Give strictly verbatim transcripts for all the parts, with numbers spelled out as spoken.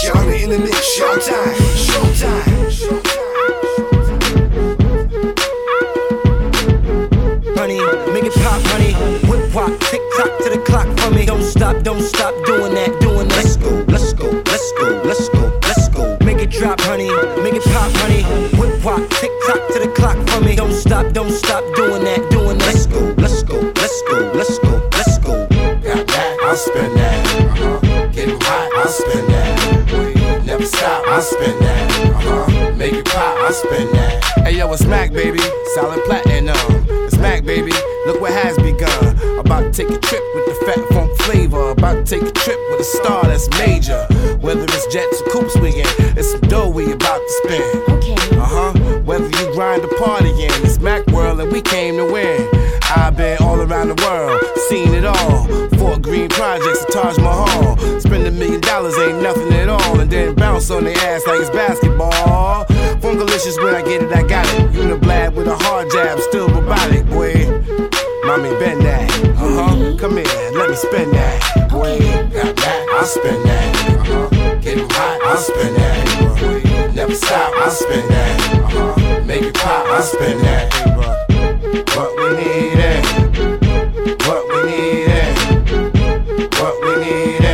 mix, y'all. In the mix, showtime, showtime, showtime. Honey, make it pop, honey. Whip walk, tick tock to the clock for me. Don't stop, don't stop doing that, doing that. Let's go, let's go, let's go, let's go, let's go. Make it drop, honey. Make it pop, honey. Whip walk, tick tock to the clock for me. Don't stop, don't stop doing that, doing that. Let's go, let's go, let's go, let's go, let's go. Got that, I'll spend that. Uh-huh. Getting hot, I'll spend that. Never stop, I'll spend that. Uh-huh. Make it pop, I'll spend that. Hey yo, it's Mac, baby. Solid platinum. It's Mac, baby. Look what has begun. About to take a trip with the fat funk flavor. About to take a trip with a star that's major. Whether it's jets or coops we in, it's some dough we about to spend. Okay. Uh-huh. Whether you grind or party in, it's Mac World and we came to win. I've been all around the world, seen it all. Fort Greene projects to Taj Mahal. Spend a million dollars ain't nothing at all, and then bounce on their ass like it's basketball. Fungalicious when I get it, I got it. Uniblad with a hard jab, still robotic, boy. Mommy, bend that. Uh-huh. Come here, let me spend that. Boy, got that, I'll spend that. Uh-huh. Getting hot, I'll spend that. Boy, never stop, I'll spend that. Uh-huh. Make it pop, I'll spend that. hey, bro. What we need it. What we need it. What we need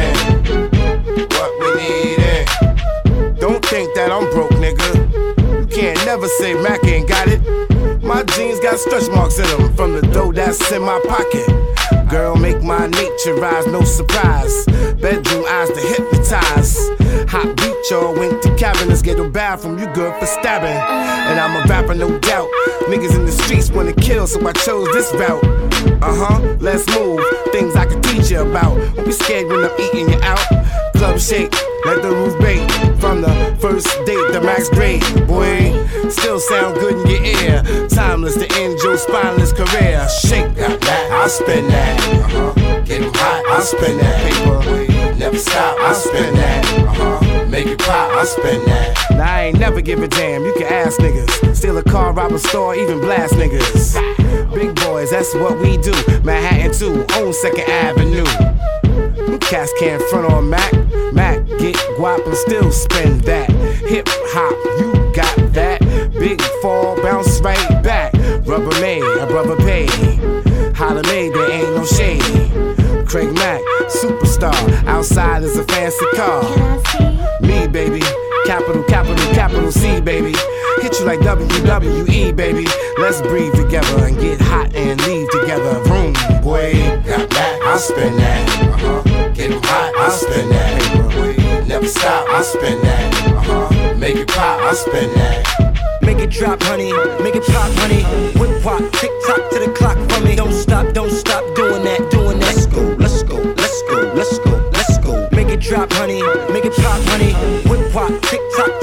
it. What we need it. Don't think that I'm broke, nigga. You can't never say Mac ain't got it. My jeans got stretch marks in them from the dough that's in my pocket. Girl, make my nature rise, no surprise. Bedroom eyes to hypnotize. Hot beat, y'all went to cabinets, get a bathroom, you good for stabbing. And I'm a rapper, no doubt. Niggas in the streets wanna kill, so I chose this route. Uh-huh, let's move, things I can teach you about. Don't be scared when I'm eating you out. Club shake, let the roof bake. From the first date, the max grade. Boy, still sound good in your ear. Timeless to end your spineless career. Shake, got that, I'll spend that. Uh-huh. Getting hot, I'll spend that. Paper, never stop, I'll spend that. Uh-huh. Make it pop, I'll spend that. Now I ain't never give a damn, you can ask niggas. Steal a car, rob a store, even blast niggas. Big boys, that's what we do. Manhattan two, own Second Avenue. Them cats can't front on Mac. Mac, get guap and still spend that. Hip hop, you got that. Big fall, bounce right back. Rubber made, a brother paid. Holla made, there ain't no shade. Craig Mack, superstar. Outside is a fancy car. Can I see? Me, baby. Capital, capital, capital C, baby. Hit you like W W E, baby. Let's breathe together and get hot and leave together. Vroom, boy. Got that, I'll spend that. Uh-huh. Getting hot, I'll spend that. Boy, never stop, I'll spend that. Uh-huh. Make it pop, I'll spend that. Make it drop, honey. Make it pop, honey. Whip walk, tick tock to the clock for me. Don't stop, don't stop doing that, doing that. Let's go, let's go, let's go, let's go, let's go. Make it drop, honey. Make it pop, honey. Whip walk, tick tock